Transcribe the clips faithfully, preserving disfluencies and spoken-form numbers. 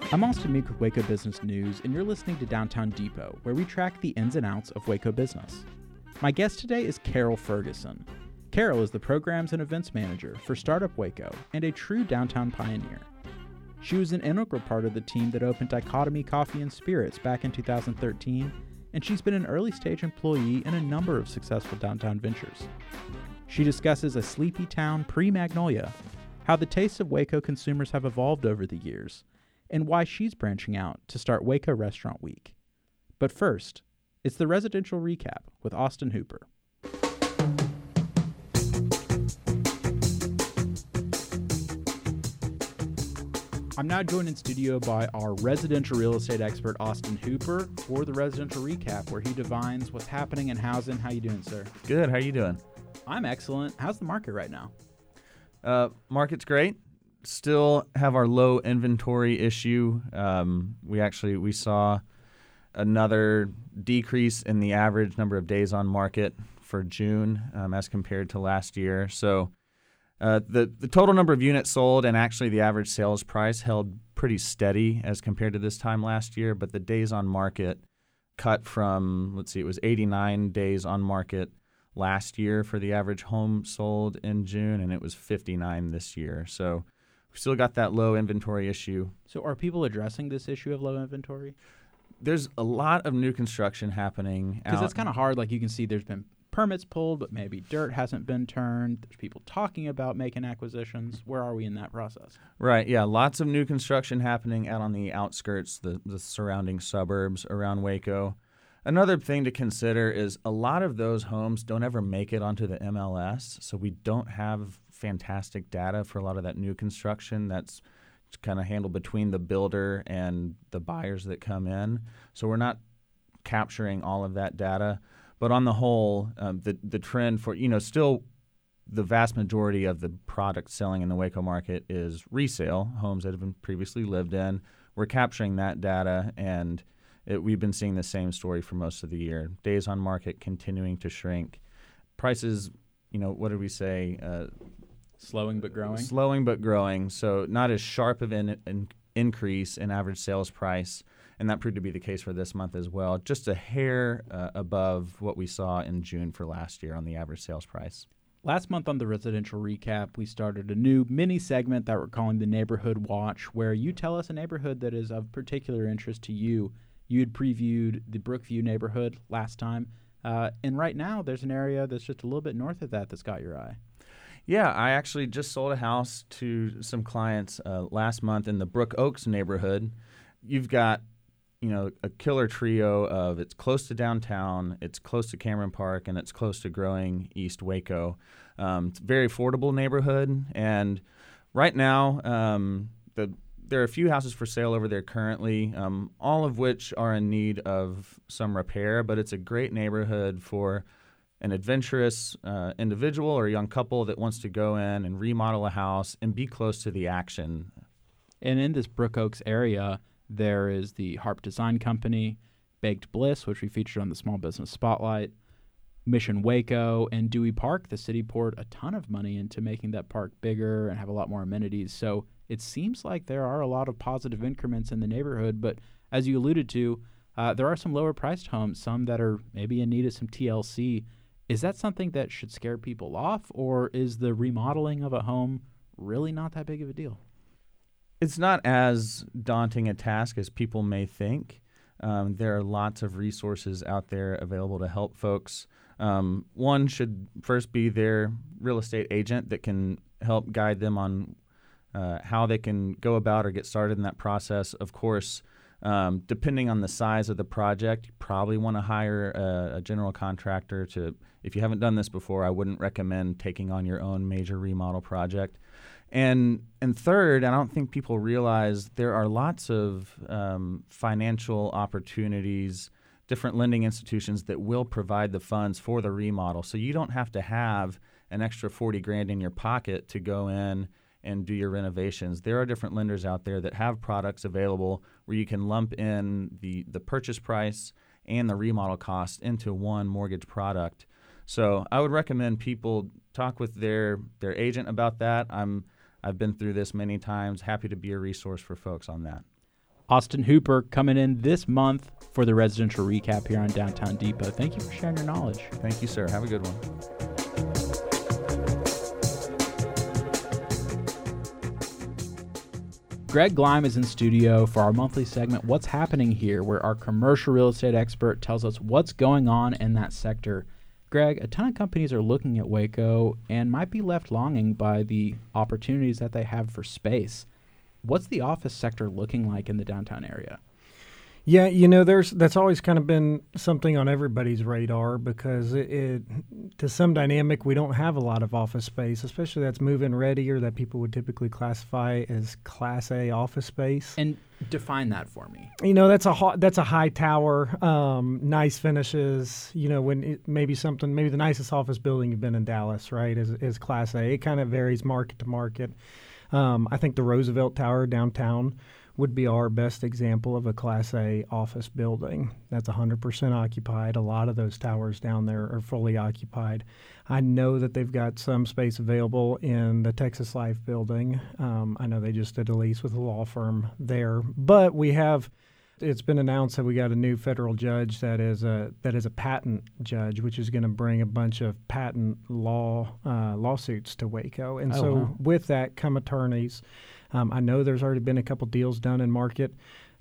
I'm Austin Meek with Waco Business News, and you're listening to Downtown Depot, where we track the ins and outs of Waco business. My guest today is Carol Ferguson. Carol is the Programs and Events Manager for Startup Waco and a true downtown pioneer. She was an integral part of the team that opened Dichotomy Coffee and Spirits back in two thousand thirteen, and she's been an early-stage employee in a number of successful downtown ventures. She discusses a sleepy town pre-Magnolia, how the tastes of Waco consumers have evolved over the years, and why she's branching out to start Waco Restaurant Week. But first, it's the residential recap with Austin Hooper. I'm now joined in studio by our residential real estate expert, Austin Hooper, for the residential recap, where he divines what's happening in housing. How you doing, sir? Good. How you doing? I'm excellent. How's the market right now? Uh, market's great. Still have our low inventory issue. Um, we actually we saw another decrease in the average number of days on market for June um, as compared to last year. So uh, the the total number of units sold and actually the average sales price held pretty steady as compared to this time last year. But the days on market cut from, let's see, it was eighty-nine days on market last year for the average home sold in June, and it was fifty-nine this year. So we've still got that low inventory issue. So are people addressing this issue of low inventory? There's a lot of new construction happening. Because it's kind of hard. Like, you can see there's been permits pulled, but maybe dirt hasn't been turned. There's people talking about making acquisitions. Where are we in that process? Right, yeah. Lots of new construction happening out on the outskirts, the, the surrounding suburbs around Waco. Another thing to consider is a lot of those homes don't ever make it onto the M L S, so we don't have fantastic data for a lot of that new construction that's kind of handled between the builder and the buyers that come in. So we're not capturing all of that data. But on the whole, um, the, the trend for, you know, still the vast majority of the product selling in the Waco market is resale, homes that have been previously lived in. We're capturing that data, and It, we've been seeing the same story for most of the year. Days on market continuing to shrink. Prices, you know, what did we say? Uh, slowing but growing? Slowing but growing. So not as sharp of an in, increase in average sales price, and that proved to be the case for this month as well. Just a hair uh, above what we saw in June for last year on the average sales price. Last month on the Residential Recap, we started a new mini segment that we're calling the Neighborhood Watch, where you tell us a neighborhood that is of particular interest to you. You had previewed the Brookview neighborhood last time, uh, and right now there's an area that's just a little bit north of that that's got your eye. Yeah, I actually just sold a house to some clients uh, last month in the Brook Oaks neighborhood. You've got, you know, a killer trio of it's close to downtown, it's close to Cameron Park, and it's close to growing East Waco. Um, it's a very affordable neighborhood, and right now um, the There are a few houses for sale over there currently, um, all of which are in need of some repair, but it's a great neighborhood for an adventurous uh, individual or a young couple that wants to go in and remodel a house and be close to the action. And in this Brook Oaks area, there is the Harp Design Company, Baked Bliss, which we featured on the Small Business Spotlight, Mission Waco, and Dewey Park. The city poured a ton of money into making that park bigger and have a lot more amenities. So it seems like there are a lot of positive increments in the neighborhood, but as you alluded to, uh, there are some lower-priced homes, some that are maybe in need of some T L C. Is that something that should scare people off, or is the remodeling of a home really not that big of a deal? It's not as daunting a task as people may think. Um, there are lots of resources out there available to help folks. Um, one should first be their real estate agent that can help guide them on Uh, how they can go about or get started in that process. Of course, um, depending on the size of the project, you probably want to hire a, a general contractor to, if you haven't done this before, I wouldn't recommend taking on your own major remodel project. And and third, I don't think people realize there are lots of um, financial opportunities, different lending institutions that will provide the funds for the remodel. So you don't have to have an extra forty grand in your pocket to go in and do your renovations. There are different lenders out there that have products available where you can lump in the, the purchase price and the remodel cost into one mortgage product. So I would recommend people talk with their their agent about that. I'm I've been through this many times. Happy to be a resource for folks on that. Austin Hooper coming in this month for the residential recap here on Downtown Depot. Thank you for sharing your knowledge. Thank you, sir. Have a good one. Greg Glime is in studio for our monthly segment, What's Happening Here, where our commercial real estate expert tells us what's going on in that sector. Greg, a ton of companies are looking at Waco and might be left longing by the opportunities that they have for space. What's the office sector looking like in the downtown area? Yeah, you know, there's that's always kind of been something on everybody's radar because it, it to some dynamic, we don't have a lot of office space, especially that's move-in ready or that people would typically classify as Class A office space. And define that for me. You know, that's a ho- that's a high tower, um, nice finishes. You know, when it, maybe something, maybe the nicest office building you've been in Dallas, right, is is Class A. It kind of varies market to market. Um, I think the Roosevelt Tower downtown would be our best example of a Class A office building. That's one hundred percent occupied. A lot of those towers down there are fully occupied. I know that they've got some space available in the Texas Life building. Um, I know they just did a lease with a law firm there. But we have, it's been announced that we got a new federal judge that is a that is a patent judge, which is going to bring a bunch of patent law uh, lawsuits to Waco. And Oh, so wow. with that come attorneys. Um, I know there's already been a couple deals done in market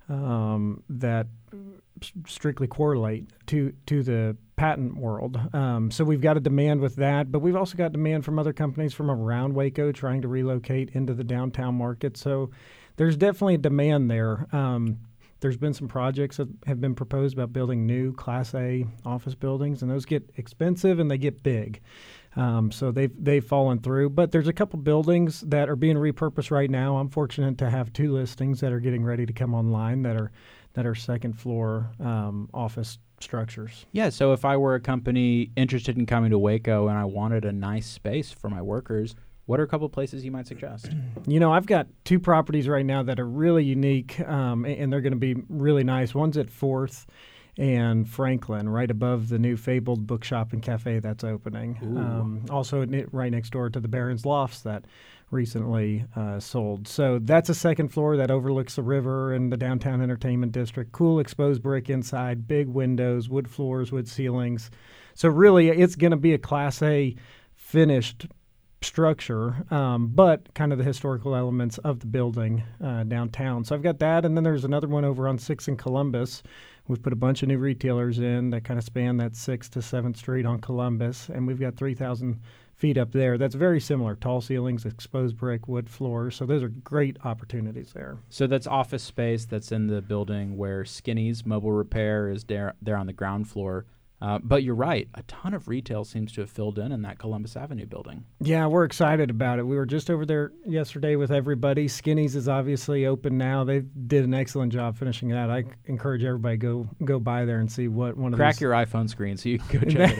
um, that s- strictly correlate to to the patent world. Um, so we've got a demand with that, but we've also got demand from other companies from around Waco trying to relocate into the downtown market. So there's definitely a demand there. Um, there's been some projects that have been proposed about building new Class A office buildings, and those get expensive and they get big. Um, so they've they've fallen through, but there's a couple buildings that are being repurposed right now. I'm fortunate to have two listings that are getting ready to come online that are that are second floor um, office structures. Yeah, so if I were a company interested in coming to Waco and I wanted a nice space for my workers, what are a couple places you might suggest? You know, I've got two properties right now that are really unique, um, and, and they're going to be really nice. One's at Fourth and Franklin, right above the new Fabled Bookshop and Cafe that's opening. Um, also ne- right next door to the Barron's Lofts that recently uh, sold. So that's a second floor that overlooks the river and the downtown entertainment district. Cool exposed brick inside, big windows, wood floors, wood ceilings. So really, it's going to be a Class A finished structure, um, but kind of the historical elements of the building uh, downtown. So I've got that, and then there's another one over on sixth and Columbus. We've put a bunch of new retailers in that kind of span that sixth to seventh Street on Columbus, and we've got three thousand feet up there. That's very similar. Tall ceilings, exposed brick, wood floors. So those are great opportunities there. So that's office space that's in the building where Skinny's Mobile Repair is there, there on the ground floor. Uh, but you're right, a ton of retail seems to have filled in in that Columbus Avenue building. Yeah, we're excited about it. We were just over there yesterday with everybody. Skinny's is obviously open now. They did an excellent job finishing it out. I encourage everybody to go go by there and see what one of Crack these... your iPhone screen so you can go check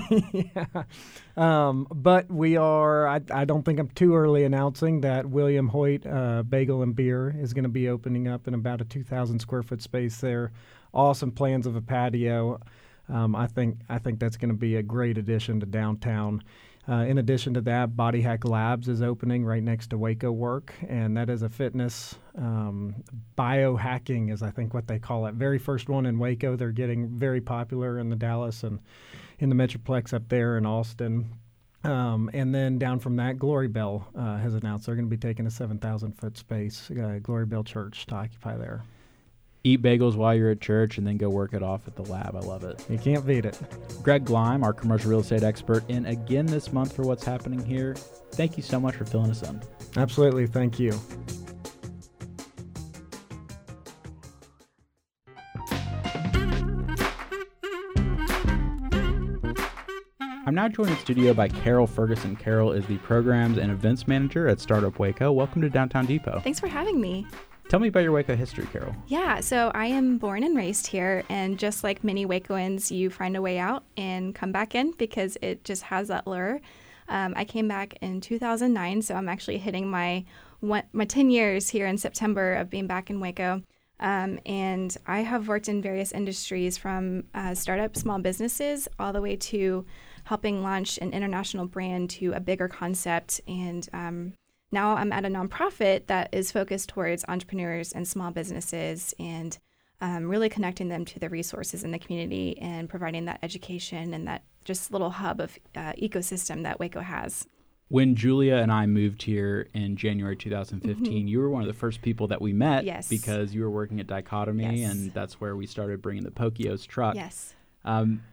it out. yeah. Um, but we are, I, I don't think I'm too early announcing that William Hoyt uh, Bagel and Beer is going to be opening up in about a two thousand square foot space there. Awesome plans of a patio. Um, I think I think that's going to be a great addition to downtown. Uh, in addition to that, Body Hack Labs is opening right next to Waco Work, and that is a fitness um, biohacking is I think what they call it. Very first one in Waco. They're getting very popular in the Dallas and in the Metroplex up there in Austin. Um, and then down from that, Glory Bell uh, has announced they're going to be taking a seven thousand foot space, uh, Glory Bell Church, to occupy there. Eat bagels while you're at church and then go work it off at the lab. I love it. You can't beat it. Greg Glime, our commercial real estate expert, in again this month for What's Happening Here. Thank you so much for filling us in. Absolutely. Thank you. I'm now joined in studio by Carol Ferguson. Carol is the programs and events manager at Startup Waco. Welcome to Downtown Depot. Thanks for having me. Tell me about your Waco history, Carol. Yeah, so I am born and raised here, and just like many Wacoans, you find a way out and come back in because it just has that lure. Um, I came back in two thousand nine, so I'm actually hitting my one, my ten years here in September of being back in Waco. Um, and I have worked in various industries from uh, startup small businesses all the way to helping launch an international brand to a bigger concept and um, now I'm at a nonprofit that is focused towards entrepreneurs and small businesses and um, really connecting them to the resources in the community and providing that education and that just little hub of uh, ecosystem that Waco has. When Julia and I moved here in January two thousand fifteen, mm-hmm. you were one of the first people that we met yes. because you were working at Dichotomy, yes. and that's where we started bringing the Pokios truck. Yes. Um,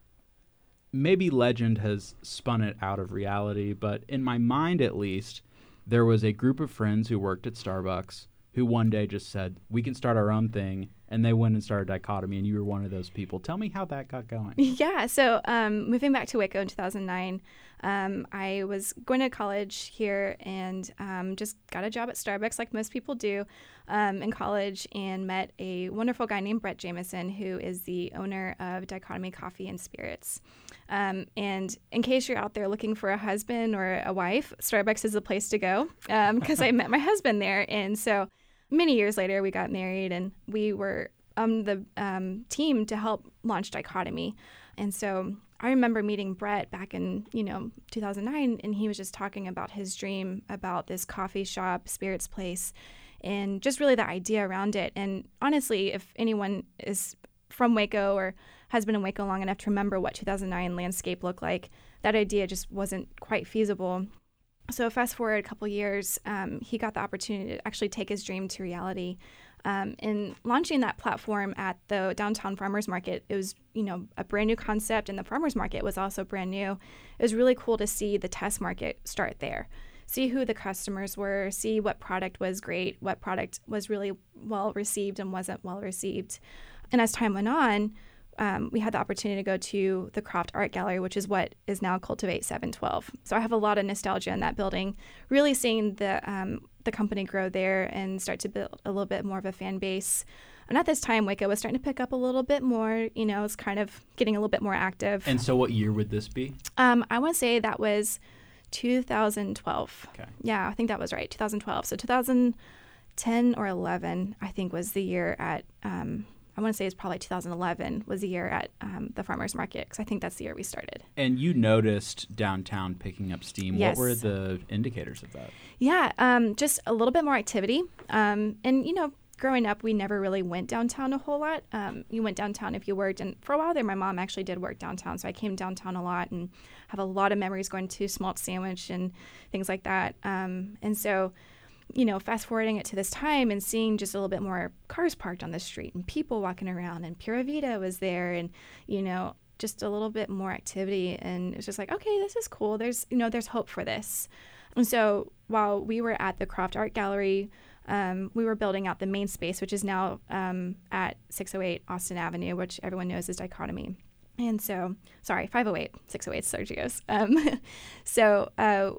maybe legend has spun it out of reality, but in my mind at least, there was a group of friends who worked at Starbucks who one day just said, we can start our own thing, and they went and started Dichotomy, and you were one of those people. Tell me how that got going. Yeah, so um, moving back to Waco in two thousand nine, um, I was going to college here and um, just got a job at Starbucks like most people do um, in college, and met a wonderful guy named Brett Jameson, who is the owner of Dichotomy Coffee and Spirits. Um, and in case you're out there looking for a husband or a wife, Starbucks is the place to go because um, I met my husband there. And so many years later, we got married, and we were on the um, team to help launch Dichotomy. And so I remember meeting Brett back in, you know, two thousand nine, and he was just talking about his dream about this coffee shop, Spirits Place, and just really the idea around it. And honestly, if anyone is from Waco or has been in Waco long enough to remember what two thousand nine landscape looked like, that idea just wasn't quite feasible. So fast forward a couple years, um, he got the opportunity to actually take his dream to reality. Um, in launching that platform at the downtown farmers market, it was, you know, a brand new concept, and the farmers market was also brand new. It was really cool to see the test market start there, see who the customers were, see what product was great, what product was really well received and wasn't well received. And as time went on, Um, we had the opportunity to go to the Croft Art Gallery, which is what is now Cultivate seven twelve. So I have a lot of nostalgia in that building, really seeing the um, the company grow there and start to build a little bit more of a fan base. And at this time, Waco was starting to pick up a little bit more. You know, it's kind of getting a little bit more active. And so what year would this be? Um, I want to say that was two thousand twelve. Okay. Yeah, I think that was right, two thousand twelve. So two thousand ten or eleven, I think, was the year at... Um, I want to say it's probably two thousand eleven was the year at um, the farmers market, because I think that's the year we started. And you noticed downtown picking up steam. Yes. What were the indicators of that? Yeah, um, just a little bit more activity. Um, and, you know, growing up, we never really went downtown a whole lot. Um, you went downtown if you worked. And for a while there, my mom actually did work downtown. So I came downtown a lot and have a lot of memories going to Smalt Sandwich and things like that. Um, and so... you know, fast forwarding it to this time and seeing just a little bit more cars parked on the street and people walking around, and Pura Vida was there, and, you know, just a little bit more activity. And it's just like, okay, this is cool. There's, you know, there's hope for this. And so while we were at the Croft Art Gallery, um, we were building out the main space, which is now um, at six oh eight Austin Avenue, which everyone knows is Dichotomy. And so, sorry, five oh eight, six oh eight Sergio's. Um, so, uh,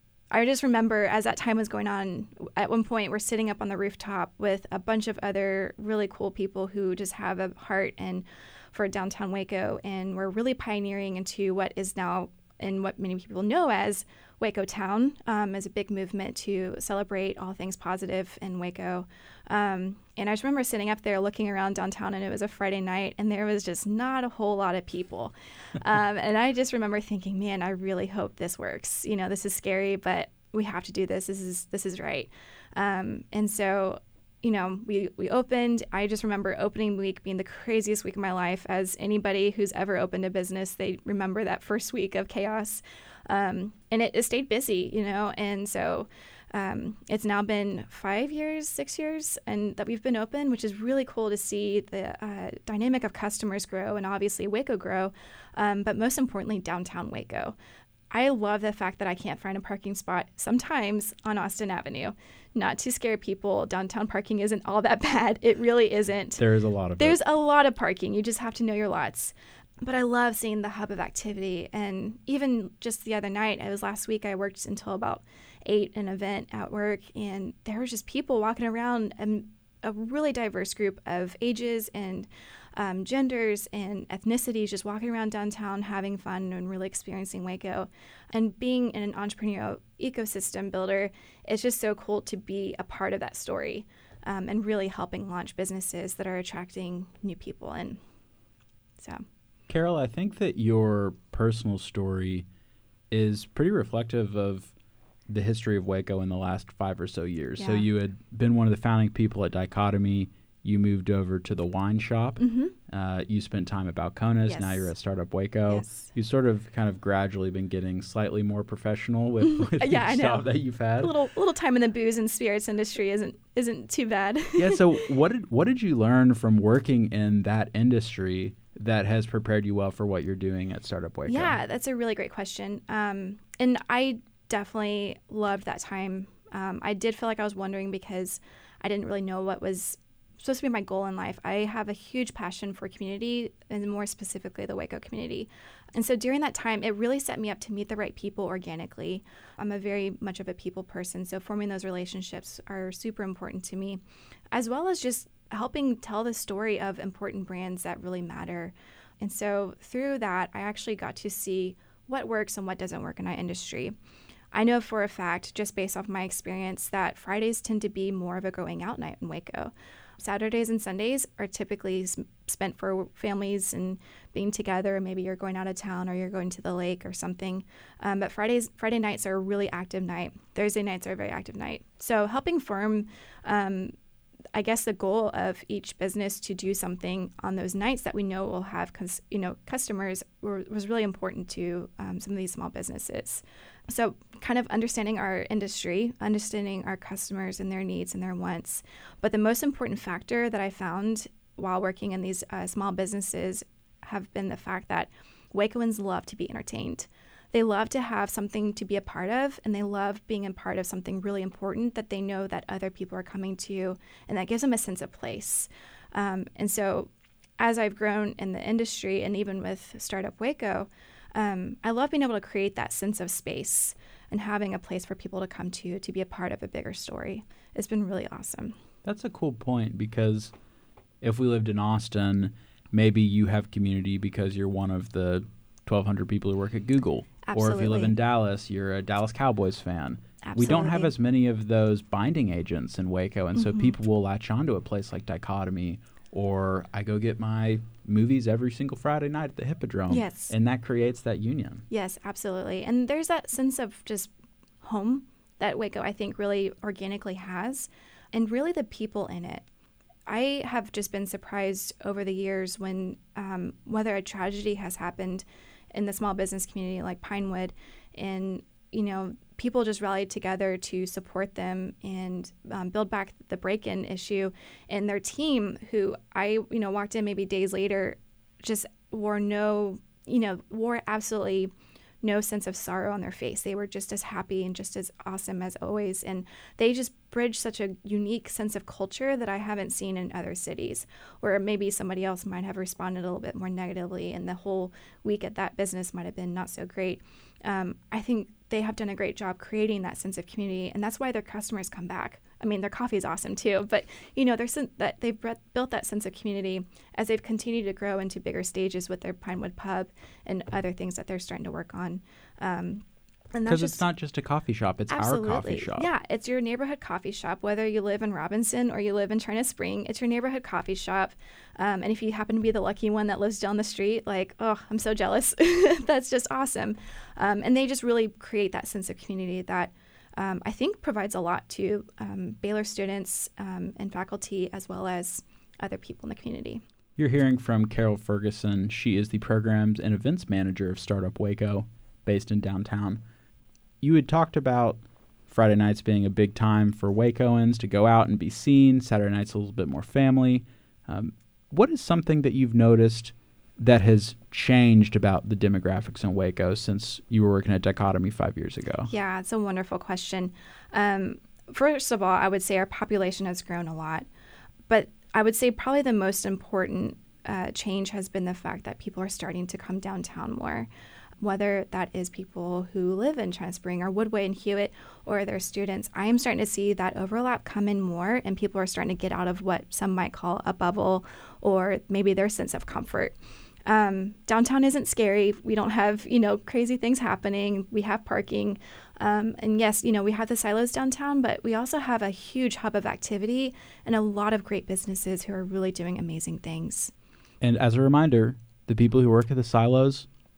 I just remember as that time was going on, at one point we're sitting up on the rooftop with a bunch of other really cool people who just have a heart and for downtown Waco, and we're really pioneering into what is now and what many people know as Waco Town, um, as a big movement to celebrate all things positive in Waco. Um, and I just remember sitting up there looking around downtown, and it was a Friday night, and there was just not a whole lot of people. Um, and I just remember thinking, man, I really hope this works. You know, this is scary, but we have to do this. This is this is right. Um, and so, you know, we, we opened. I just remember opening week being the craziest week of my life. As anybody who's ever opened a business, they remember that first week of chaos. Um, and it, it stayed busy, you know, and so um, it's now been five years, six years, and that we've been open, which is really cool to see the uh, dynamic of customers grow and obviously Waco grow, um, but most importantly, downtown Waco. I love the fact that I can't find a parking spot sometimes on Austin Avenue. Not to scare people, downtown parking isn't all that bad. It really isn't. There is a lot of There's it. a lot of parking. You just have to know your lots. But I love seeing the hub of activity. And even just the other night, it was last week, I worked until about eight, an event at work, and there was just people walking around, and a really diverse group of ages and um, genders and ethnicities just walking around downtown, having fun and really experiencing Waco. And being an entrepreneurial ecosystem builder, it's just so cool to be a part of that story um, and really helping launch businesses that are attracting new people in. So, Carol, I think that your personal story is pretty reflective of the history of Waco in the last five or so years. Yeah. So you had been one of the founding people at Dichotomy. You moved over to the wine shop. Mm-hmm. Uh, you spent time at Balcones. Yes. Now you're at Startup Waco. Yes. You sort of kind of gradually been getting slightly more professional with, with Yeah, I each know. job that you've had. A little little time in the booze and spirits industry isn't isn't too bad. Yeah. So what did what did you learn from working in that industry that has prepared you well for what you're doing at Startup Waco? Yeah, that's a really great question. Um, and I definitely loved that time. Um, I did feel like I was wondering because I didn't really know what was supposed to be my goal in life. I have a huge passion for community, and more specifically the Waco community. And so during that time, it really set me up to meet the right people organically. I'm a very much of a people person, so forming those relationships are super important to me, as well as just helping tell the story of important brands that really matter. And so through that, I actually got to see what works and what doesn't work in our industry. I know for a fact, just based off my experience, that Fridays tend to be more of a going out night in Waco. Saturdays and Sundays are typically spent for families and being together. Maybe you're going out of town or you're going to the lake or something. Um, but Fridays, Friday nights are a really active night. Thursday nights are a very active night. So helping form, um, I guess, the goal of each business to do something on those nights that we know will have, cause, you know, customers were, was really important to um, some of these small businesses. So kind of understanding our industry, understanding our customers and their needs and their wants. But the most important factor that I found while working in these uh, small businesses have been the fact that Wacoans love to be entertained. They love to have something to be a part of, and they love being a part of something really important that they know that other people are coming to, and that gives them a sense of place. Um, and so as I've grown in the industry, and even with Startup Waco, Um, I love being able to create that sense of space and having a place for people to come to to be a part of a bigger story. It's been really awesome. That's a cool point, because if we lived in Austin, maybe you have community because you're one of the twelve hundred people who work at Google. Absolutely. Or if you live in Dallas, you're a Dallas Cowboys fan. Absolutely. We don't have as many of those binding agents in Waco, and Mm-hmm. so people will latch onto a place like Dichotomy, or I go get my movies every single Friday night at the Hippodrome. Yes. And that creates that union. Yes, absolutely. And there's that sense of just home that Waco, I think, really organically has, and really the people in it. I have just been surprised over the years when um, whether a tragedy has happened in the small business community like Pinewood, and you know, people just rallied together to support them and um, build back the break-in issue. And their team, who I, you know, walked in maybe days later, just wore no, you know, wore absolutely no sense of sorrow on their face. They were just as happy and just as awesome as always. And they just bridged such a unique sense of culture that I haven't seen in other cities, where maybe somebody else might have responded a little bit more negatively and the whole week at that business might have been not so great. Um, I think they have done a great job creating that sense of community, and that's why their customers come back. I mean, their coffee is awesome too, but you know, there's that they've built that sense of community as they've continued to grow into bigger stages with their Pinewood Pub and other things that they're starting to work on. Um, and that's Because just it's not just a coffee shop, it's absolutely. our coffee shop. Yeah, it's your neighborhood coffee shop. Whether you live in Robinson or you live in China Spring, it's your neighborhood coffee shop. Um, and if you happen to be the lucky one that lives down the street, like, oh, I'm so jealous. That's just awesome. Um, and they just really create that sense of community that um, I think provides a lot to um, Baylor students um, and faculty, as well as other people in the community. You're hearing from Carol Ferguson. She is the programs and events manager of Startup Waco, based in downtown. You had talked about Friday nights being a big time for Wacoans to go out and be seen. Saturday nights a little bit more family. Um, what is something that you've noticed that has changed about the demographics in Waco since you were working at Dichotomy five years ago? Yeah, it's a wonderful question. Um, first of all, I would say our population has grown a lot. But I would say probably the most important uh, change has been the fact that people are starting to come downtown more. Whether that is people who live in China Spring or Woodway and Hewitt, or their students, I am starting to see that overlap come in more, and people are starting to get out of what some might call a bubble, or maybe their sense of comfort. Um, downtown isn't scary. We don't have, you know, crazy things happening. We have parking. Um, and yes, you know, we have the silos downtown, but we also have a huge hub of activity and a lot of great businesses who are really doing amazing things. And as a reminder, the people who work at the silos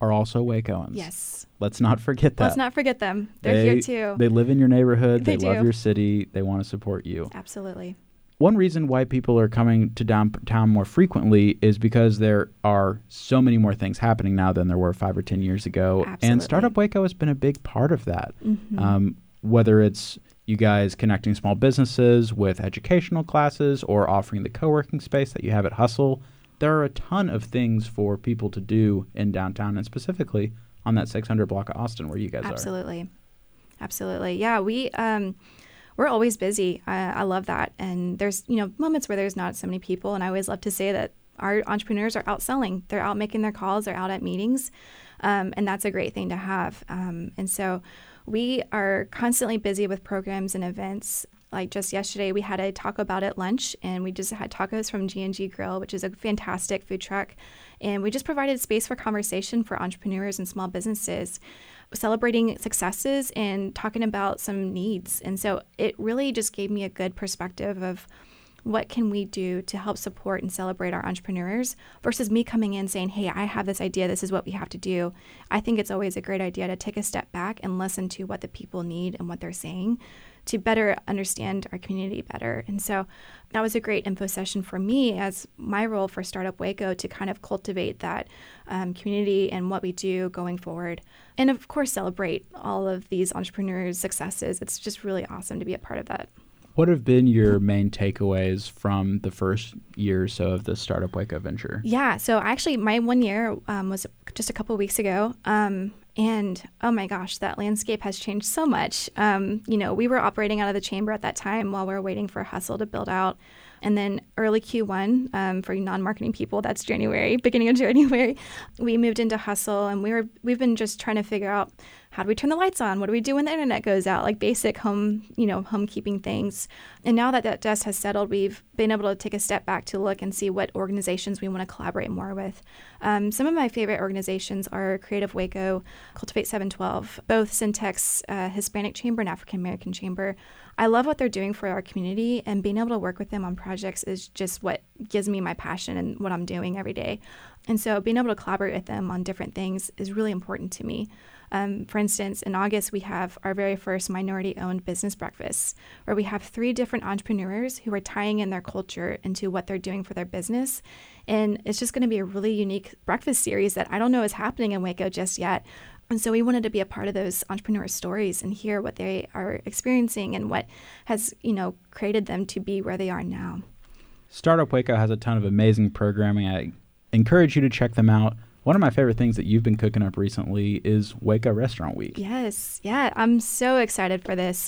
are also Wacoans. Yes. Let's not forget that. Let's not forget them. They're they, here too. They live in your neighborhood. They They, love do. your city. They want to support you. Absolutely. One reason why people are coming to downtown more frequently is because there are so many more things happening now than there were five or ten years ago. Absolutely. And Startup Waco has been a big part of that. Mm-hmm. Um, whether it's you guys connecting small businesses with educational classes or offering the co-working space that you have at Hustle, there are a ton of things for people to do in downtown, and specifically on that six hundred block of Austin where you guys Absolutely. Absolutely. Yeah, we um we're always busy. I, I love that. And there's, you know, moments where there's not so many people, and I always love to say that our entrepreneurs are out selling. They're out making their calls, they're out at meetings. Um, and that's a great thing to have. Um, and so we are constantly busy with programs and events. Like just yesterday, we had a Taco About It lunch, and we just had tacos from G and G Grill, which is a fantastic food truck. And we just provided space for conversation for entrepreneurs and small businesses, celebrating successes and talking about some needs. And so it really just gave me a good perspective of what can we do to help support and celebrate our entrepreneurs versus me coming in saying, hey, I have this idea. This is what we have to do. I think it's always a great idea to take a step back and listen to what the people need and what they're saying to better understand our community better. And so that was a great info session for me as my role for Startup Waco to kind of cultivate that um, community and what we do going forward. And of course, celebrate all of these entrepreneurs' successes. It's just really awesome to be a part of that. What have been your main takeaways from the first year or so of the Startup Waco venture? Yeah, so actually my one year um, was just a couple of weeks ago. Um, and oh my gosh, that landscape has changed so much. Um, you know, we were operating out of the chamber at that time while we were waiting for Hustle to build out. And then early Q one, um, for non-marketing people, that's January, beginning of January, we moved into Hustle, and we were, we've been just trying to figure out, how do we turn the lights on? What do we do when the internet goes out? Like basic home, you know, homekeeping things. And now that that dust has settled, we've been able to take a step back to look and see what organizations we want to collaborate more with. Um, some of my favorite organizations are Creative Waco, Cultivate seven twelve, both Syntex uh, Hispanic Chamber and African American Chamber. I love what they're doing for our community, and being able to work with them on projects is just what gives me my passion and what I'm doing every day. And so being able to collaborate with them on different things is really important to me. Um, for instance, in August, we have our very first minority-owned business breakfast, where we have three different entrepreneurs who are tying in their culture into what they're doing for their business. And it's just going to be a really unique breakfast series that I don't know is happening in Waco just yet. And so we wanted to be a part of those entrepreneur stories and hear what they are experiencing and what has, you know, created them to be where they are now. Startup Waco has a ton of amazing programming. I encourage you to check them out. One of my favorite things that you've been cooking up recently is Waco Restaurant Week. Yes. Yeah. I'm so excited for this.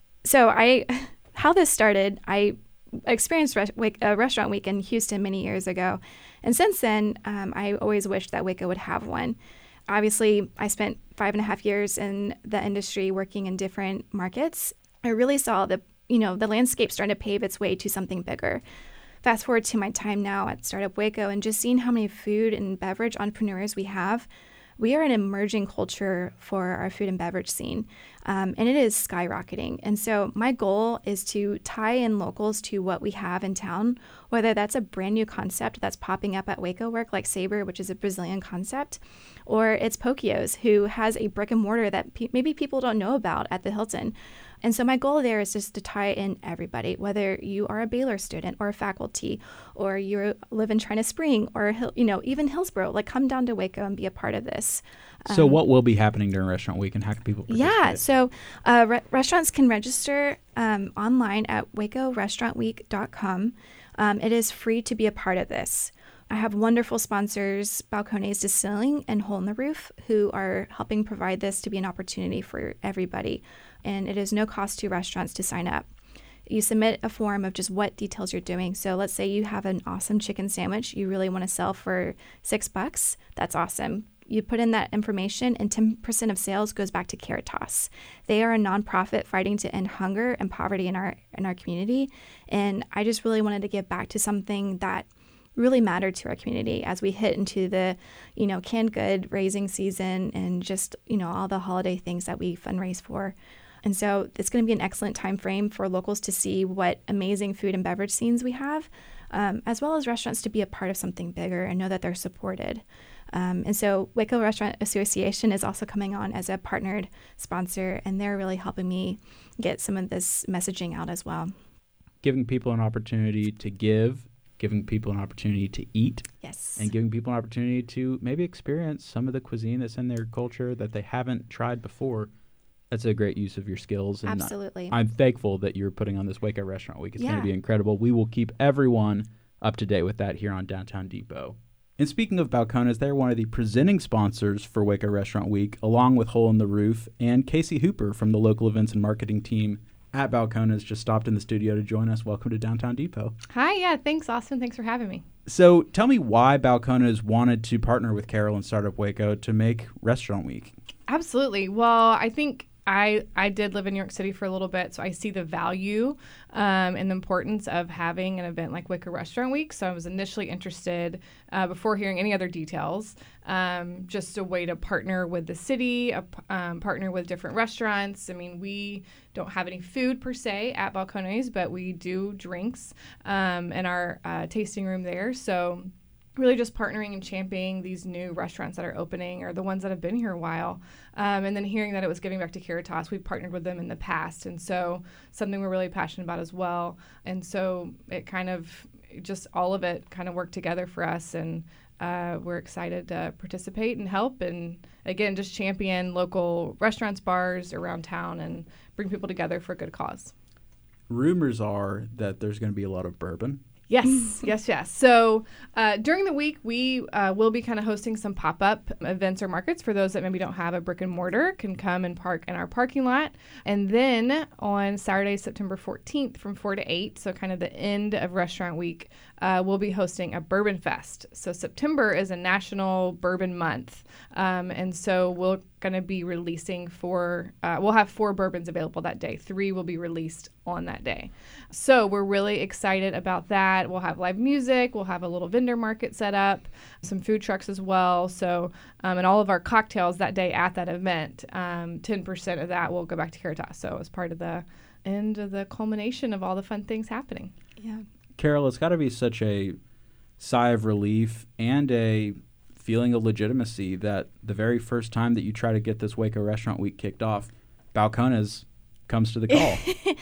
So I, how this started, I experienced Re- Wake, uh, Restaurant Week in Houston many years ago. And since then, um, I always wished that Waco would have one. Obviously, I spent five and a half years in the industry working in different markets. I really saw the, you know, the landscape starting to pave its way to something bigger. Fast forward to my time now at Startup Waco and just seeing how many food and beverage entrepreneurs we have. We are an emerging culture for our food and beverage scene, um, and it is skyrocketing. And so my goal is to tie in locals to what we have in town, whether that's a brand new concept that's popping up at Waco Work, like Sabre, which is a Brazilian concept, or it's Pokios, who has a brick and mortar that pe- maybe people don't know about at the Hilton. And so my goal there is just to tie in everybody, whether you are a Baylor student or a faculty, or you live in China Spring, or, you know, even Hillsborough. Like, come down to Waco and be a part of this. So Um, what will be happening during Restaurant Week, and how can people participate? Yeah, so uh, re- restaurants can register um, online at waco restaurant week dot com. Um, it is free to be a part of this. I have wonderful sponsors, Balcones Distilling and Hole in the Roof, who are helping provide this to be an opportunity for everybody. And it is no cost to restaurants to sign up. You submit a form of just what details you're doing. So let's say you have an awesome chicken sandwich you really want to sell for six bucks. That's awesome. You put in that information, and ten percent of sales goes back to Caritas. They are a nonprofit fighting to end hunger and poverty in our in our community. And I just really wanted to give back to something that really mattered to our community as we hit into the, you know, canned good raising season and just, you know, all the holiday things that we fundraise for. And so it's going to be an excellent time frame for locals to see what amazing food and beverage scenes we have, um, as well as restaurants to be a part of something bigger and know that they're supported. Um, and so Waco Restaurant Association is also coming on as a partnered sponsor, and they're really helping me get some of this messaging out as well. Giving people an opportunity to give, giving people an opportunity to eat. Yes. And giving people an opportunity to maybe experience some of the cuisine that's in their culture that they haven't tried before. That's a great use of your skills. And Absolutely. I, I'm thankful that you're putting on this Waco Restaurant Week. It's Yeah. going to be incredible. We will keep everyone up to date with that here on Downtown Depot. And speaking of Balcones, they're one of the presenting sponsors for Waco Restaurant Week, along with Hole in the Roof. And Casey Hooper from the local events and marketing team at Balcones just stopped in the studio to join us. Welcome to Downtown Depot. Hi, yeah, thanks, Austin. Thanks for having me. So tell me why Balcones wanted to partner with Carol and Startup Waco to make Restaurant Week. Absolutely. Well, I think I, I did live in New York City for a little bit, so I see the value um, and the importance of having an event like Waco Restaurant Week. So I was initially interested, uh, before hearing any other details, um, just a way to partner with the city, a, um, partner with different restaurants. I mean, we don't have any food per se at Balcones, but we do drinks um, in our uh, tasting room there. So really just partnering and championing these new restaurants that are opening or the ones that have been here a while. Um, and then hearing that it was giving back to Caritas, we've partnered with them in the past. And so something we're really passionate about as well. And so it kind of, just all of it kind of worked together for us. And uh, we're excited to participate and help. And again, just champion local restaurants, bars around town and bring people together for a good cause. Rumors are that there's going to be a lot of bourbon. Yes, yes, yes. So uh, during the week, we uh, will be kind of hosting some pop-up events or markets for those that maybe don't have a brick and mortar, can come and park in our parking lot. And then on Saturday, September fourteenth from four to eight, so kind of the end of Restaurant Week, uh, we'll be hosting a Bourbon Fest. So September is a National Bourbon Month. Um, and so we're going to be releasing four, uh, we'll have four bourbons available that day. Three will be released on that day. So we're really excited about that. We'll have live music. We'll have a little vendor market set up, some food trucks as well. So, um, and all of our cocktails that day at that event, um, ten percent of that will go back to Caritas. So as part of the end of the culmination of all the fun things happening. Yeah. Carol, it's got to be such a sigh of relief and a feeling of legitimacy that the very first time that you try to get this Waco Restaurant Week kicked off, Balcones comes to the call.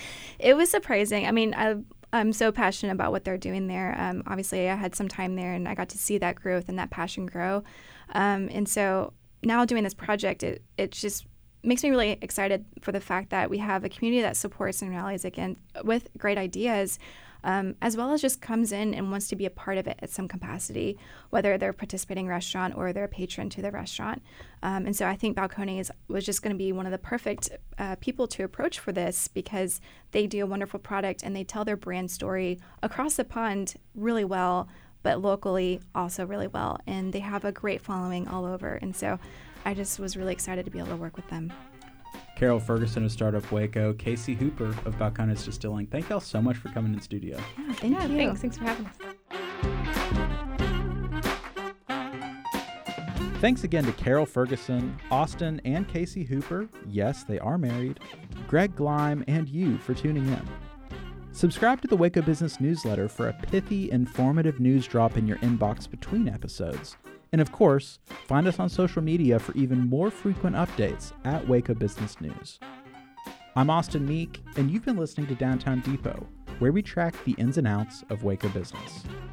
It was surprising. I mean, I, I'm so passionate about what they're doing there. Um, obviously, I had some time there, and I got to see that growth and that passion grow. Um, and so now doing this project, it it just makes me really excited for the fact that we have a community that supports and rallies again with great ideas, um, as well as just comes in and wants to be a part of it at some capacity, whether they're a participating restaurant or they're a patron to the restaurant. Um, and so I think Balcones was just going to be one of the perfect uh, people to approach for this, because they do a wonderful product and they tell their brand story across the pond really well, but locally also really well. And they have a great following all over. And so I just was really excited to be able to work with them. Carol Ferguson of Startup Waco, Casey Hooper of Balcones Distilling. Thank y'all so much for coming in studio. Yeah, thank yeah, you. Thanks. Thanks for having us. Thanks again to Carol Ferguson, Austin, and Casey Hooper. Yes, they are married. Greg Gleim, and you for tuning in. Subscribe to the Waco Business newsletter for a pithy, informative news drop in your inbox between episodes. And of course, find us on social media for even more frequent updates at Waco Business News. I'm Austin Meek, and you've been listening to Downtown Depot, where we track the ins and outs of Waco business.